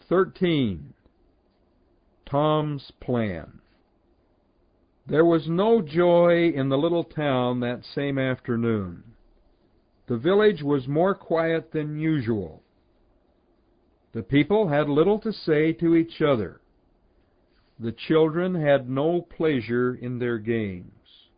13. Tom's Plan. There was no joy in the little town that same afternoon. The village was more quiet than usual. The people had little to say to each other. The children had no pleasure in their games.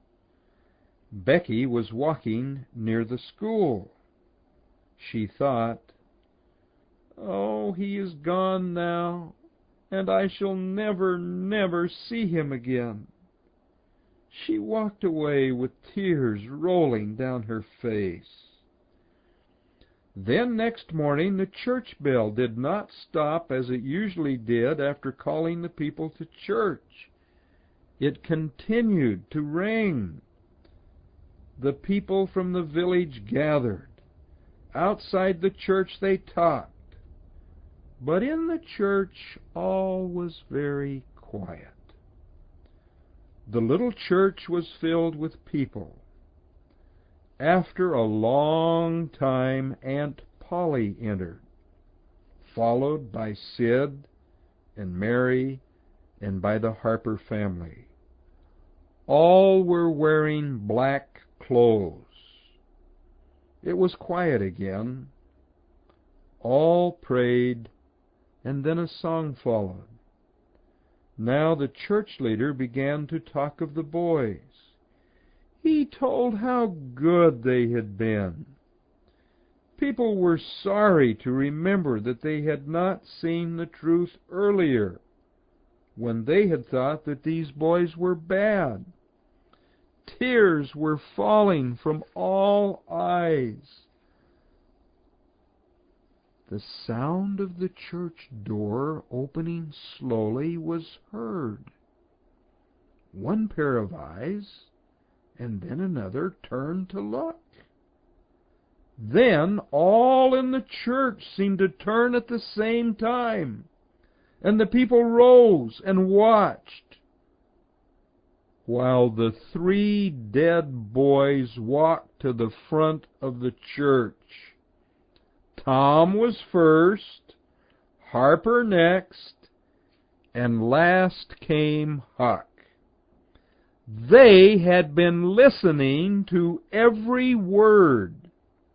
Becky was walking near the school. She thought, "Oh, he is gone now, and I shall never, never see him again." She walked away with tears rolling down her face. Then next morning the church bell did not stop as it usually did after calling the people to church. It continued to ring. The people from the village gathered. Outside the church they talked. But in the church all was very quiet. The little church was filled with people. After a long time, Aunt Polly entered, followed by Sid and Mary and by the Harper family. All were wearing black clothes. It was quiet again. All prayed, and then a song followed. Now the church leader began to talk of the boys. He told how good they had been. People were sorry to remember that they had not seen the truth earlier, when they had thought that these boys were bad. Tears were falling from all eyes. The sound of the church door opening slowly was heard. One pair of eyes and then another turned to look. Then all in the church seemed to turn at the same time, and the people rose and watched, while the 3 dead boys walked to the front of the church. Tom was first, Harper next, and last came Huck. They had been listening to every word.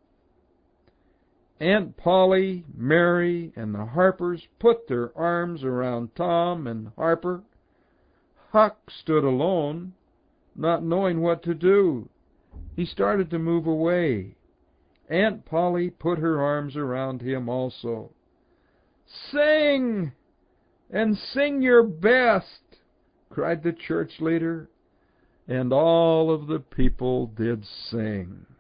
Aunt Polly, Mary, and the Harpers put their arms around Tom and Harper. Huck stood alone, not knowing what to do. He started to move away. Aunt Polly put her arms around him also. "Sing, and sing your best," cried the church leader. And all of the people did sing.